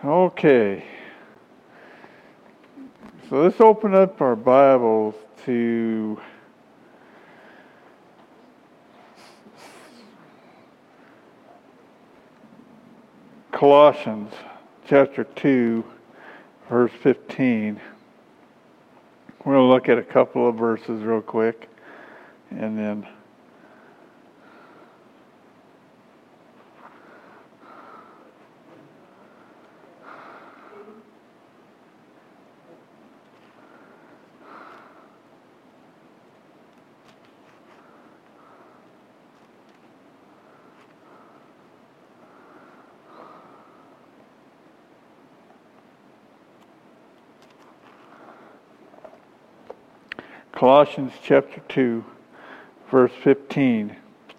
Okay. So let's open up our Bibles to Colossians chapter 2, verse 15. We're going to look at a couple of verses real quick, and then Colossians chapter 2, verse 15.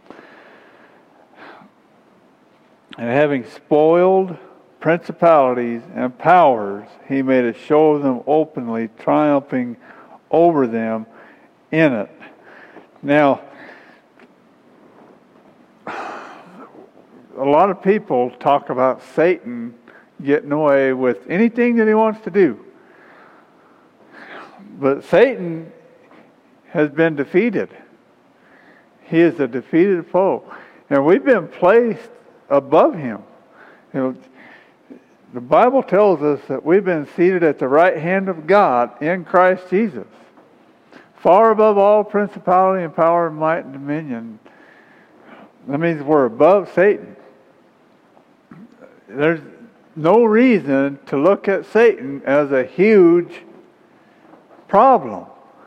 And having spoiled principalities and powers, he made a show of them openly, triumphing over them in it. Now, a lot of people talk about Satan getting away with anything that he wants to do. But Satan has been defeated. He is a defeated foe. And we've been placed above him. The Bible tells us that we've been seated at the right hand of God in Christ Jesus, far above all principality and power and might and dominion. That means we're above Satan. There's no reason to look at Satan as a huge problem,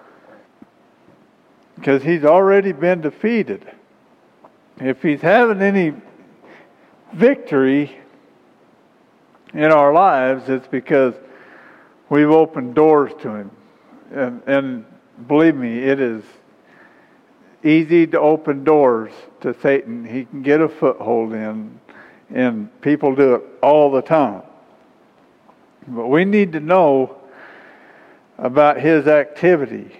because he's already been defeated. If he's having any victory in our lives, it's because we've opened doors to him. And believe me, it is easy to open doors to Satan. He can get a foothold in, and people do it all the time. But we need to know about his activity.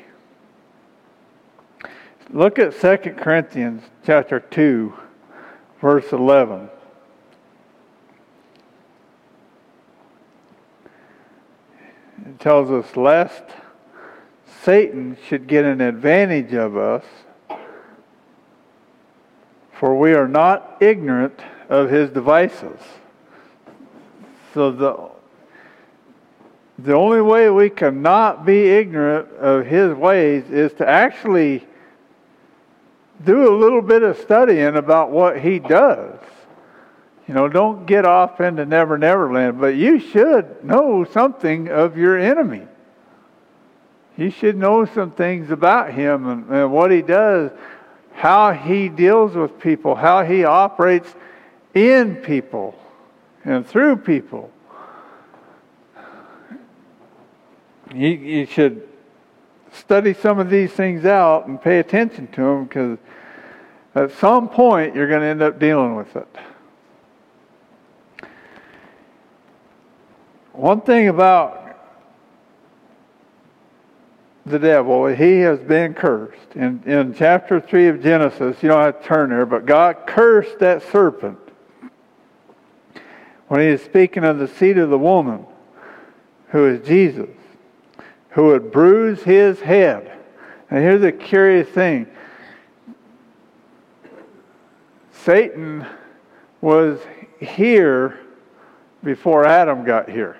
Look at 2 Corinthians chapter 2, verse 11. It tells us, lest Satan should get an advantage of us, for we are not ignorant of his devices. So the only way we cannot be ignorant of his ways is to actually do a little bit of studying about what he does. Don't get off into Never Never Land, but you should know something of your enemy. You should know some things about him and what he does, how he deals with people, how he operates in people and through people. You should study some of these things out and pay attention to them, because at some point you're going to end up dealing with it. One thing about the devil, he has been cursed. In chapter 3 of Genesis, you don't have to turn there, but God cursed that serpent when he is speaking of the seed of the woman, who is Jesus, who would bruise his head. Now here's the curious thing. Satan was here before Adam got here.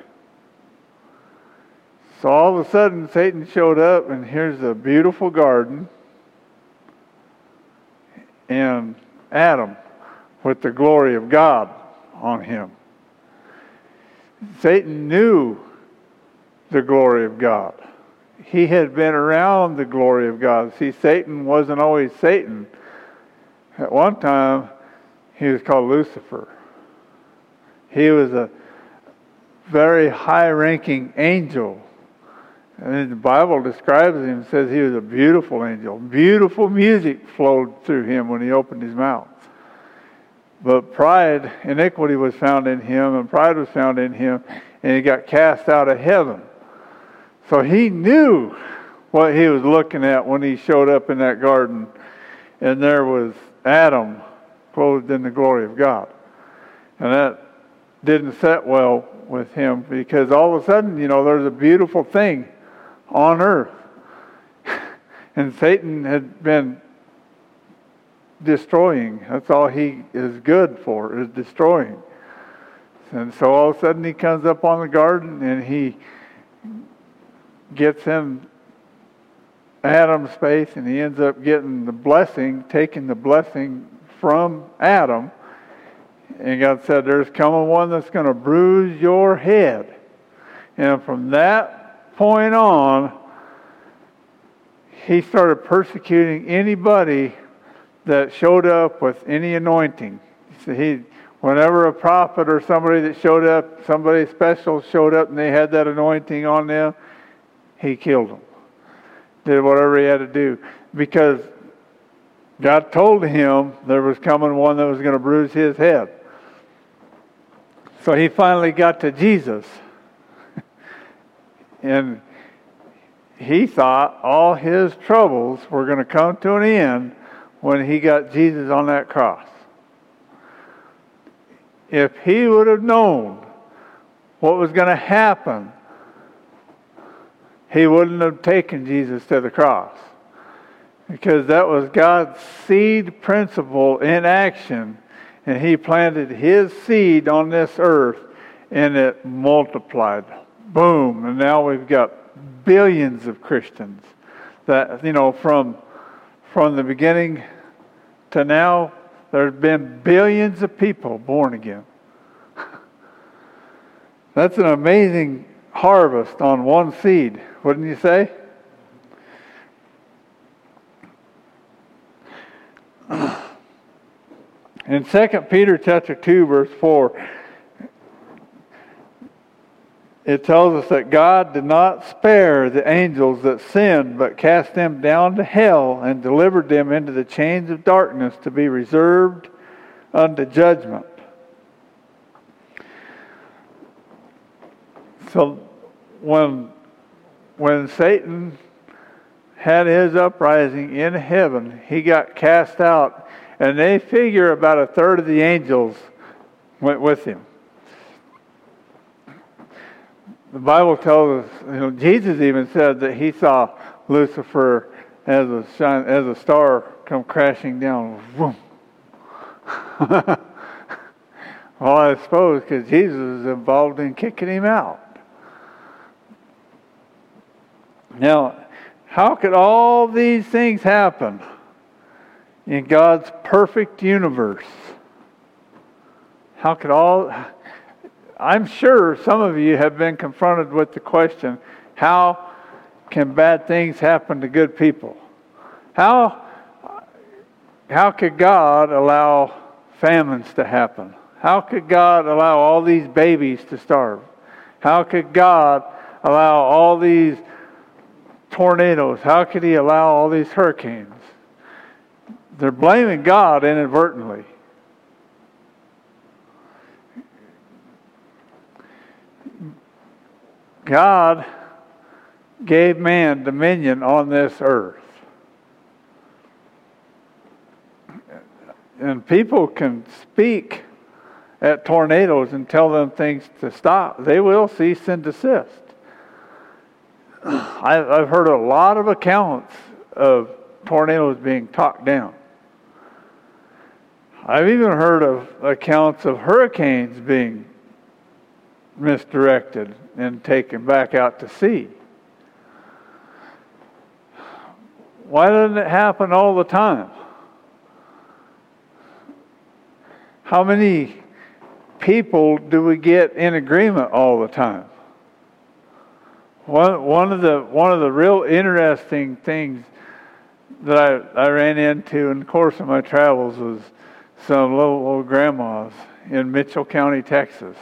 So all of a sudden Satan showed up, and here's a beautiful garden, and Adam with the glory of God on him. Satan knew the glory of God. He had been around the glory of God. See, Satan wasn't always Satan. At one time, he was called Lucifer. He was a very high-ranking angel. And the Bible describes him, says he was a beautiful angel. Beautiful music flowed through him when he opened his mouth. But pride, iniquity was found in him, and pride was found in him, and he got cast out of heaven. So he knew what he was looking at when he showed up in that garden, and there was Adam clothed in the glory of God. And that didn't set well with him, because all of a sudden, there's a beautiful thing on earth. And Satan had been destroying. That's all he is good for, is destroying. And so all of a sudden he comes up on the garden and he gets in Adam's space, and he ends up getting the blessing, taking the blessing from Adam. And God said, there's coming one that's going to bruise your head. And from that point on, he started persecuting anybody that showed up with any anointing. So whenever a prophet or somebody that showed up, somebody special showed up and they had that anointing on them, he killed them. Did whatever he had to do. Because God told him there was coming one that was going to bruise his head. So he finally got to Jesus. And he thought all his troubles were going to come to an end when he got Jesus on that cross. If he would have known what was going to happen, he wouldn't have taken Jesus to the cross. Because that was God's seed principle in action. And he planted his seed on this earth, and it multiplied. Boom. And now we've got billions of Christians that, from the beginning to now, there's been billions of people born again. That's an amazing harvest on one seed, wouldn't you say? In 2 Peter chapter 2, verse 4, it tells us that God did not spare the angels that sinned, but cast them down to hell and delivered them into the chains of darkness to be reserved unto judgment. So when Satan had his uprising in heaven, he got cast out, and they figure about a third of the angels went with him. The Bible tells us, Jesus even said that he saw Lucifer as a star come crashing down. Boom. Well, I suppose because Jesus is involved in kicking him out. Now, how could all these things happen in God's perfect universe? I'm sure some of you have been confronted with the question, how can bad things happen to good people? How could God allow famines to happen? How could God allow all these babies to starve? How could God allow all these tornadoes? How could He allow all these hurricanes? They're blaming God inadvertently. God gave man dominion on this earth. And people can speak at tornadoes and tell them things to stop. They will cease and desist. I've heard a lot of accounts of tornadoes being talked down. I've even heard of accounts of hurricanes being misdirected and taken back out to sea. Why doesn't it happen all the time? How many people do we get in agreement all the time? One of the real interesting things that I ran into in the course of my travels was some little old grandmas in Mitchell County, Texas,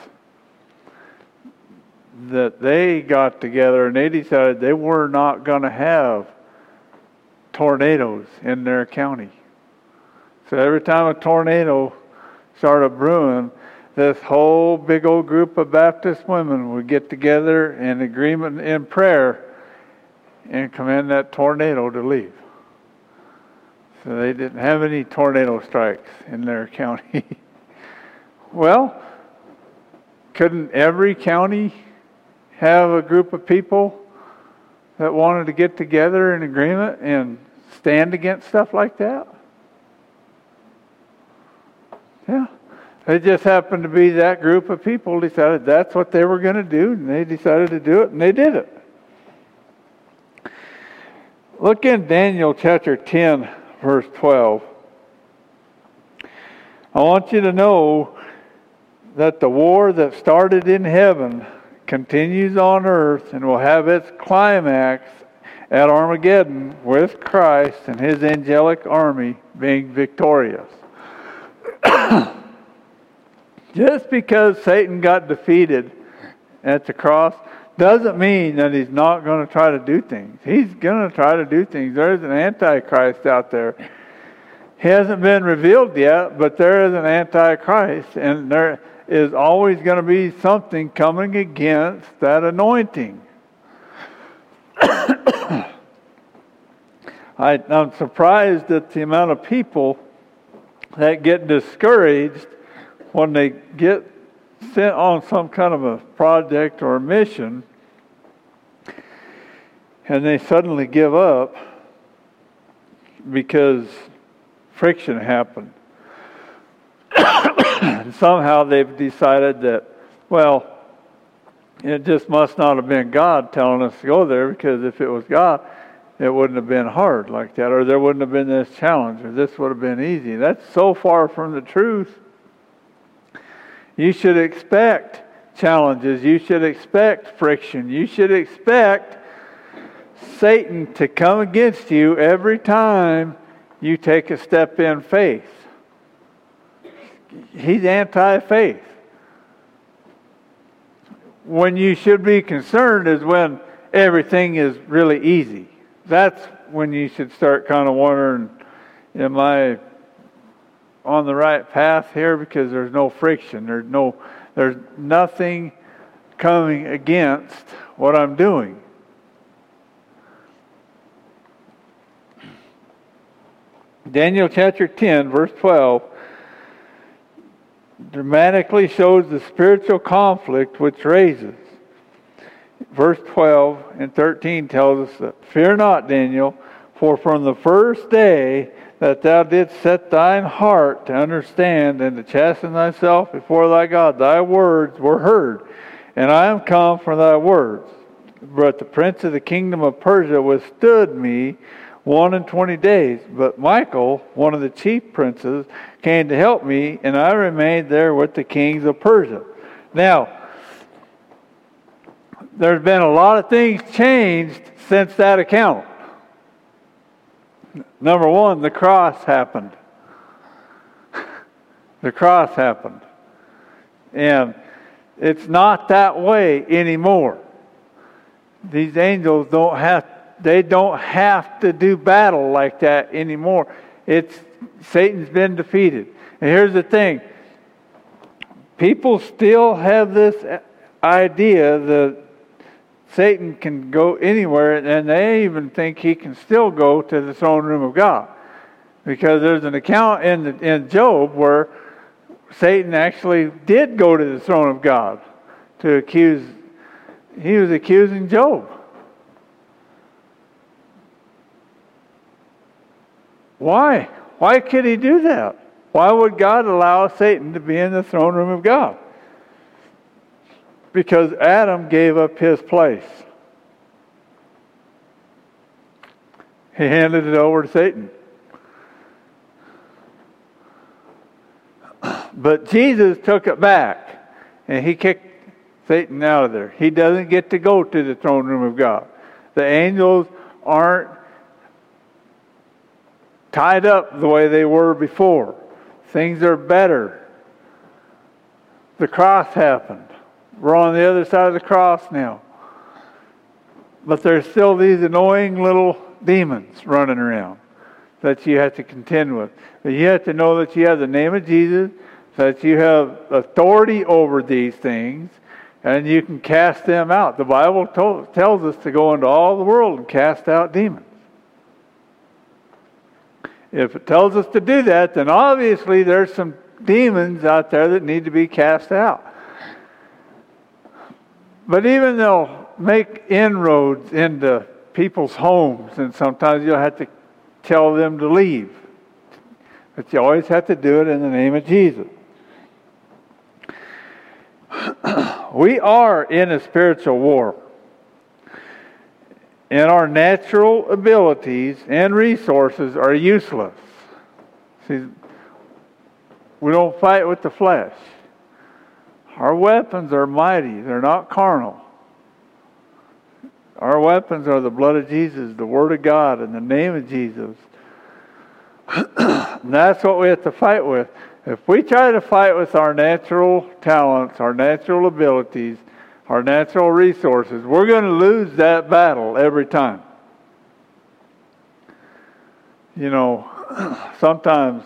that they got together and they decided they were not going to have tornadoes in their county. So every time a tornado started brewing, this whole big old group of Baptist women would get together in agreement in prayer and command that tornado to leave. So they didn't have any tornado strikes in their county. Well, couldn't every county have a group of people that wanted to get together in agreement and stand against stuff like that? Yeah. It just happened to be that group of people decided that's what they were going to do, and they decided to do it, and they did it. Look in Daniel chapter 10, verse 12. I want you to know that the war that started in heaven continues on earth and will have its climax at Armageddon with Christ and his angelic army being victorious. Just because Satan got defeated at the cross doesn't mean that he's not going to try to do things. He's going to try to do things. There's an Antichrist out there. He hasn't been revealed yet, but there is an Antichrist, and there is always going to be something coming against that anointing. I'm surprised at the amount of people that get discouraged when they get sent on some kind of a project or a mission and they suddenly give up because friction happened. And somehow they've decided that, well, it just must not have been God telling us to go there, because if it was God, it wouldn't have been hard like that, or there wouldn't have been this challenge, or this would have been easy. That's so far from the truth. You should expect challenges. You should expect friction. You should expect Satan to come against you every time you take a step in faith. He's anti-faith. When you should be concerned is when everything is really easy. That's when you should start kind of wondering, am I on the right path here? Because there's no friction. There's nothing coming against what I'm doing. Daniel chapter 10, verse 12, dramatically shows the spiritual conflict which raises. Verse 12 and 13 tells us that, "Fear not, Daniel, for from the first day that thou didst set thine heart to understand and to chasten thyself before thy God, thy words were heard, and I am come for thy words. But the prince of the kingdom of Persia withstood me 21 days. But Michael, one of the chief princes, came to help me, and I remained there with the kings of Persia." Now, there's been a lot of things changed since that account. Number one, the cross happened. The cross happened. And it's not that way anymore. These angels don't have to do battle like that anymore. Satan's been defeated. And here's the thing. People still have this idea that Satan can go anywhere, and they even think he can still go to the throne room of God. Because there's an account in Job where Satan actually did go to the throne of God to accuse. He was accusing Job. Why? Why could he do that? Why would God allow Satan to be in the throne room of God? Because Adam gave up his place. He handed it over to Satan. But Jesus took it back, and he kicked Satan out of there. He doesn't get to go to the throne room of God. The angels aren't tied up the way they were before. Things are better. The cross happened. We're on the other side of the cross now. But there's still these annoying little demons running around that you have to contend with. But you have to know that you have the name of Jesus, that you have authority over these things, and you can cast them out. The Bible tells us to go into all the world and cast out demons. If it tells us to do that, then obviously there's some demons out there that need to be cast out. But even they'll make inroads into people's homes, and sometimes you'll have to tell them to leave. But you always have to do it in the name of Jesus. We are in a spiritual war. And our natural abilities and resources are useless. See, we don't fight with the flesh. Our weapons are mighty. They're not carnal. Our weapons are the blood of Jesus, the Word of God, in the name of Jesus. And that's what we have to fight with. If we try to fight with our natural talents, our natural abilities, our natural resources, we're going to lose that battle every time. You know, sometimes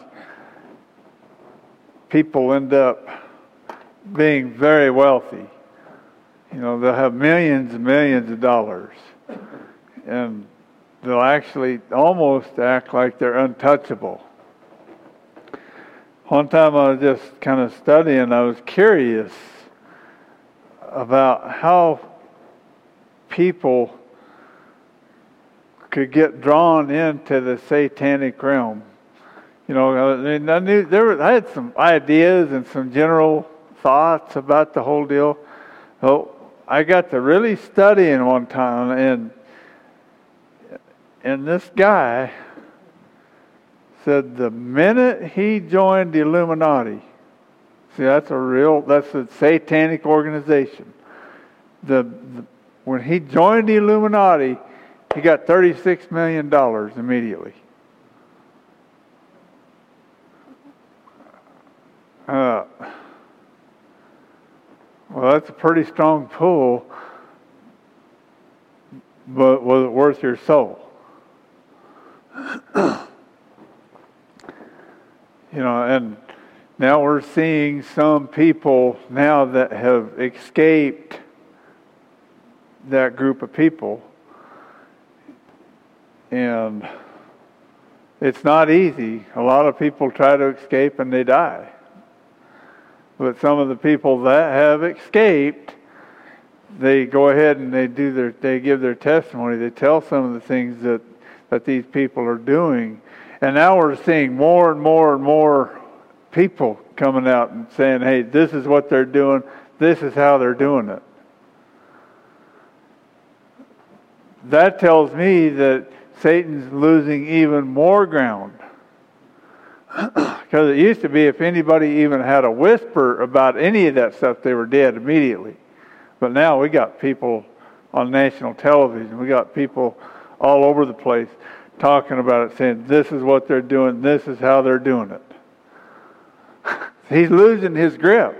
people end up being very wealthy. You know, they'll have millions and millions of dollars. And they'll actually almost act like they're untouchable. One time I was just kind of studying, I was curious about how people could get drawn into the satanic realm. You know, I knew I had some ideas and some general thoughts about the whole deal. So I got to really studying one time, and this guy said the minute he joined the Illuminati, see, that's a satanic organization. When he joined the Illuminati, he got $36 million immediately. Well, that's a pretty strong pull, but was it worth your soul? You know, and now we're seeing some people now that have escaped that group of people. And it's not easy. A lot of people try to escape and they die. But some of the people that have escaped, they go ahead and they give their testimony. They tell some of the things that these people are doing. And now we're seeing more and more and more people coming out and saying, hey, this is what they're doing. This is how they're doing it. That tells me that Satan's losing even more ground. Because it used to be if anybody even had a whisper about any of that stuff, they were dead immediately. But now we got people on national television. We got people all over the place talking about it, saying this is what they're doing, this is how they're doing it. He's losing his grip.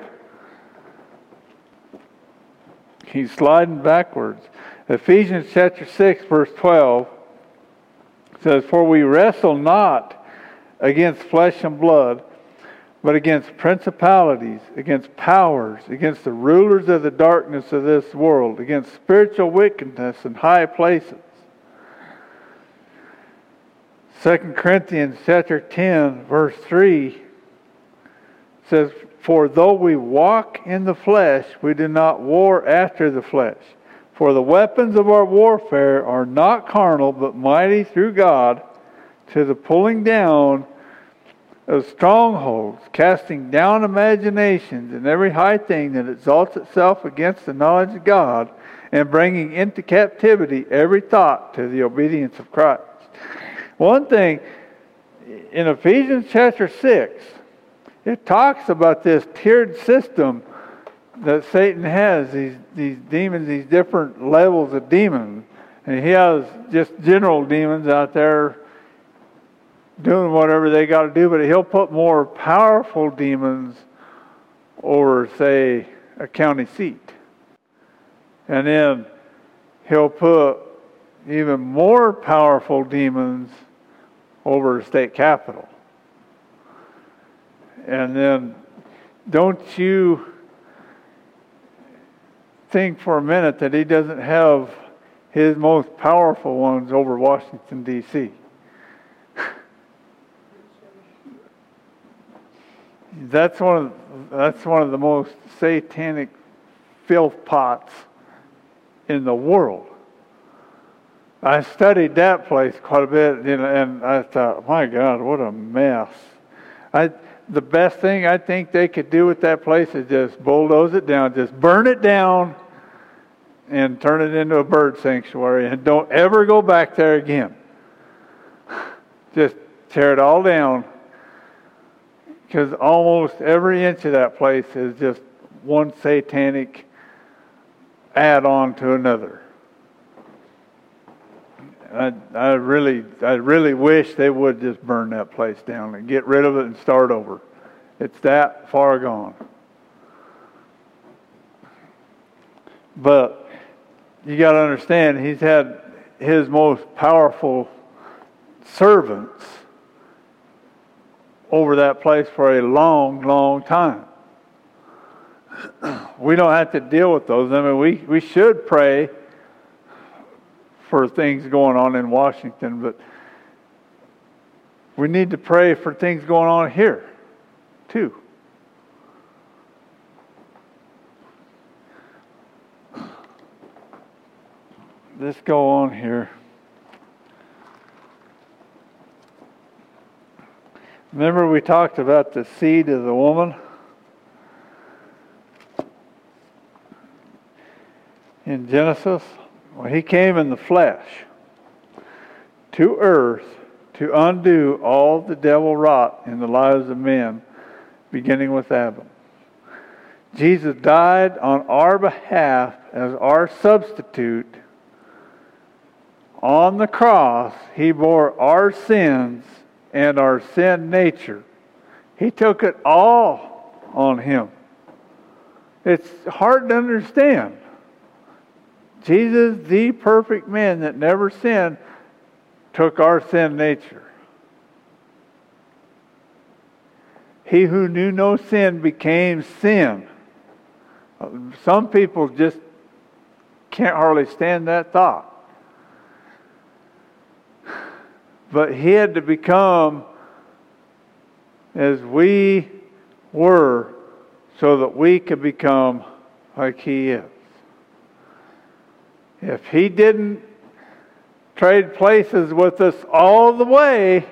He's sliding backwards. Ephesians chapter 6, verse 12 says, for we wrestle not against flesh and blood, but against principalities, against powers, against the rulers of the darkness of this world, against spiritual wickedness in high places. 2 Corinthians chapter 10, verse 3 says, for though we walk in the flesh, we do not war after the flesh. For the weapons of our warfare are not carnal, but mighty through God to the pulling down of strongholds, casting down imaginations and every high thing that exalts itself against the knowledge of God, and bringing into captivity every thought to the obedience of Christ. One thing, in Ephesians chapter 6, it talks about this tiered system that Satan has, these demons, these different levels of demons. And he has just general demons out there doing whatever they got to do, but he'll put more powerful demons over, say, a county seat. And then he'll put even more powerful demons over a state capitol. And then don't you think for a minute that he doesn't have his most powerful ones over Washington, D.C. That's one of the most satanic filth pots in the world. I studied that place quite a bit, and I thought, my God, what a mess. The best thing I think they could do with that place is just bulldoze it down, just burn it down, and turn it into a bird sanctuary, and don't ever go back there again. Just tear it all down, because almost every inch of that place is just one satanic add-on to another. I really wish they would just burn that place down and get rid of it and start over. It's that far gone. But you got to understand, he's had his most powerful servants over that place for a long, long time. We don't have to deal with those. I mean, we should pray for things going on in Washington, but we need to pray for things going on here too. Let's go on here. Remember we talked about the seed of the woman? In Genesis? Well, he came in the flesh to earth to undo all the devil wrought in the lives of men, beginning with Adam. Jesus died on our behalf as our substitute. On the cross, he bore our sins and our sin nature. He took it all on him. It's hard to understand. Jesus, the perfect man that never sinned, took our sin nature. He who knew no sin became sin. Some people just can't hardly stand that thought. But he had to become as we were so that we could become like he is. If he didn't trade places with us all the way,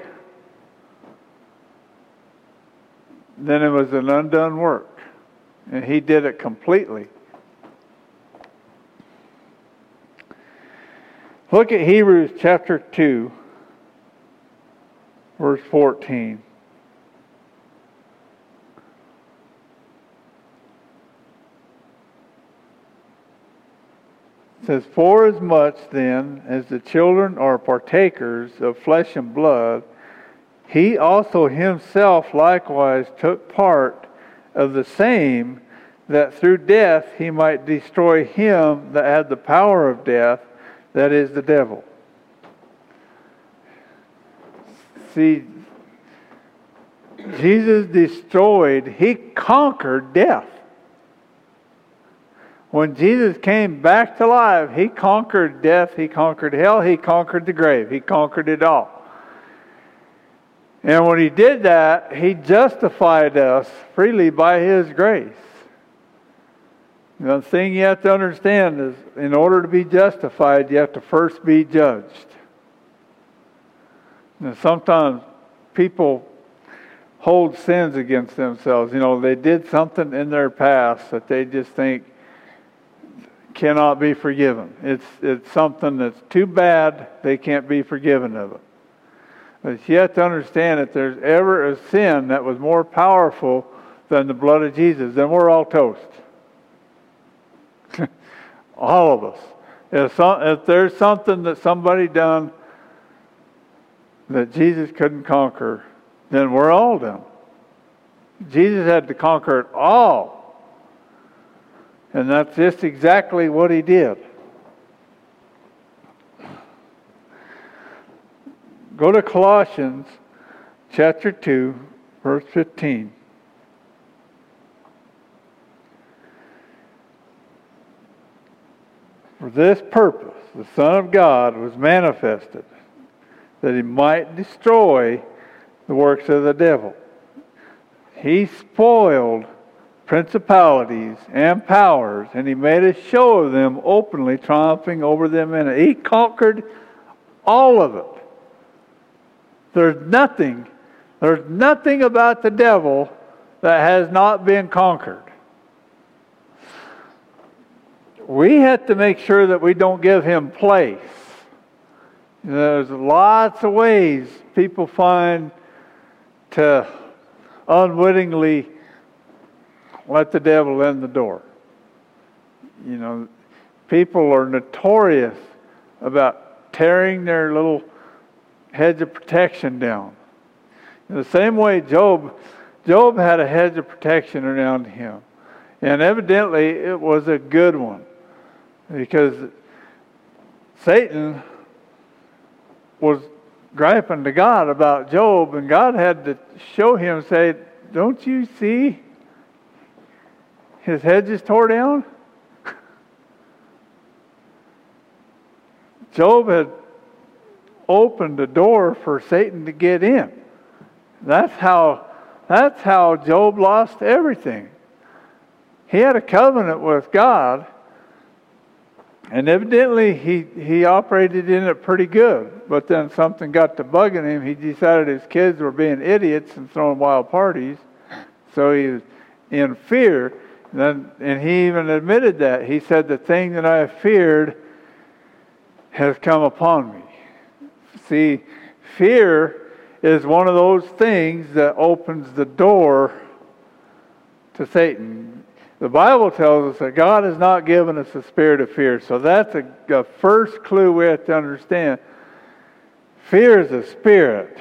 then it was an undone work. And he did it completely. Look at Hebrews chapter 2, verse 14. It says, "Forasmuch then as the children are partakers of flesh and blood, he also himself likewise took part of the same, that through death he might destroy him that had the power of death, that is the devil." See, Jesus he conquered death. When Jesus came back to life, he conquered death, he conquered hell, he conquered the grave, he conquered it all. And when he did that, he justified us freely by his grace. The thing you have to understand is, in order to be justified, you have to first be judged. And sometimes people hold sins against themselves. They did something in their past that they just think cannot be forgiven. It's something that's too bad, they can't be forgiven of it. But you have to understand that there's ever a sin that was more powerful than the blood of Jesus, then we're all toast. All of us. If there's something that somebody done that Jesus couldn't conquer, then we're all done. Jesus had to conquer it all. And that's just exactly what he did. Go to Colossians chapter 2, verse 15. "For this purpose the Son of God was manifested, that he might destroy the works of the devil. He spoiled principalities and powers, and he made a show of them openly, triumphing over them in it. He conquered all of it. There's nothing about the devil that has not been conquered. We have to make sure that we don't give him place. There's lots of ways people find to unwittingly let the devil in the door. You know, people are notorious about tearing their little hedge of protection down. In the same way Job had a hedge of protection around him. And evidently it was a good one. Because Satan was griping to God about Job, and God had to show him, say, don't you see his hedge is tore down? Job had opened the door for Satan to get in. That's how Job lost everything. He had a covenant with God, and evidently he operated in it pretty good. But then something got to bugging him. He decided his kids were being idiots and throwing wild parties. So he was in fear. And he even admitted that. He said, the thing that I feared has come upon me. See, fear is one of those things that opens the door to Satan. The Bible tells us that God has not given us a spirit of fear. So that's a first clue we have to understand. Fear is a spirit.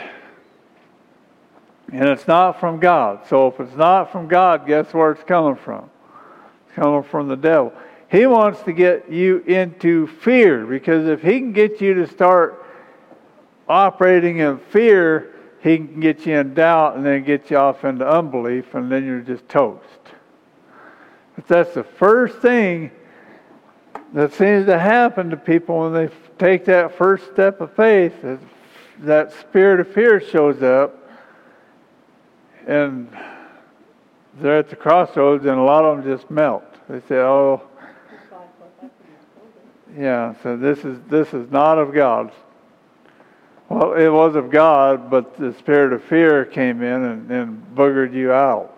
And it's not from God. So if it's not from God, guess where it's coming from? It's coming from the devil. He wants to get you into fear. Because if he can get you to start operating in fear, he can get you in doubt and then get you off into unbelief, and then you're just toast. But that's the first thing that seems to happen to people when they take that first step of faith. That spirit of fear shows up, and they're at the crossroads, and a lot of them just melt. They say, "Oh, yeah." So this is not of God. Well, it was of God, but the spirit of fear came in and boogered you out.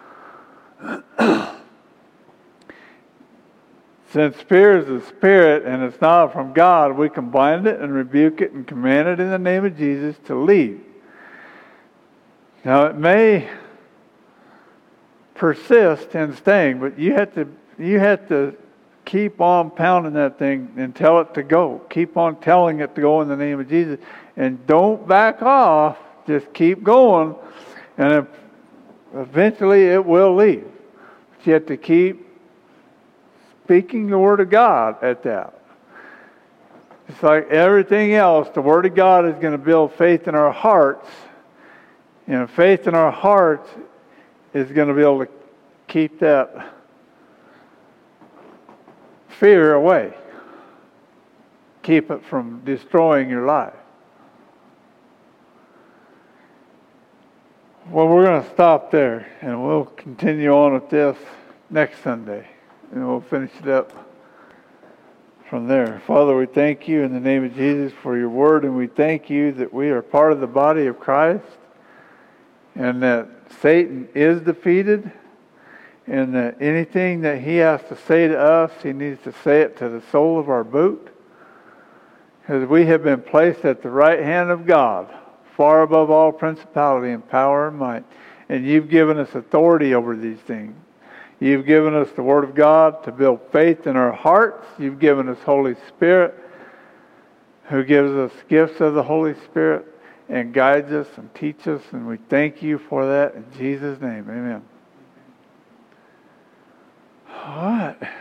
Since fear is a spirit and it's not from God, we can bind it and rebuke it and command it in the name of Jesus to leave. Now it may persist in staying, but you have to keep on pounding that thing and tell it to go. Keep on telling it to go in the name of Jesus. And don't back off. Just keep going. And eventually it will leave. But you have to keep speaking the Word of God at that. It's like everything else, the Word of God is going to build faith in our hearts. And faith in our hearts is going to be able to keep that fear away. Keep it from destroying your life. Well, we're going to stop there, and we'll continue on with this next Sunday, and we'll finish it up from there. Father, we thank you in the name of Jesus for your word, and we thank you that we are part of the body of Christ, and that Satan is defeated, and that anything that he has to say to us, he needs to say it to the sole of our boot, because we have been placed at the right hand of God, far above all principality and power and might. And you've given us authority over these things. You've given us the Word of God to build faith in our hearts. You've given us Holy Spirit, who gives us gifts of the Holy Spirit and guides us and teaches us. And we thank you for that in Jesus' name. Amen. All right.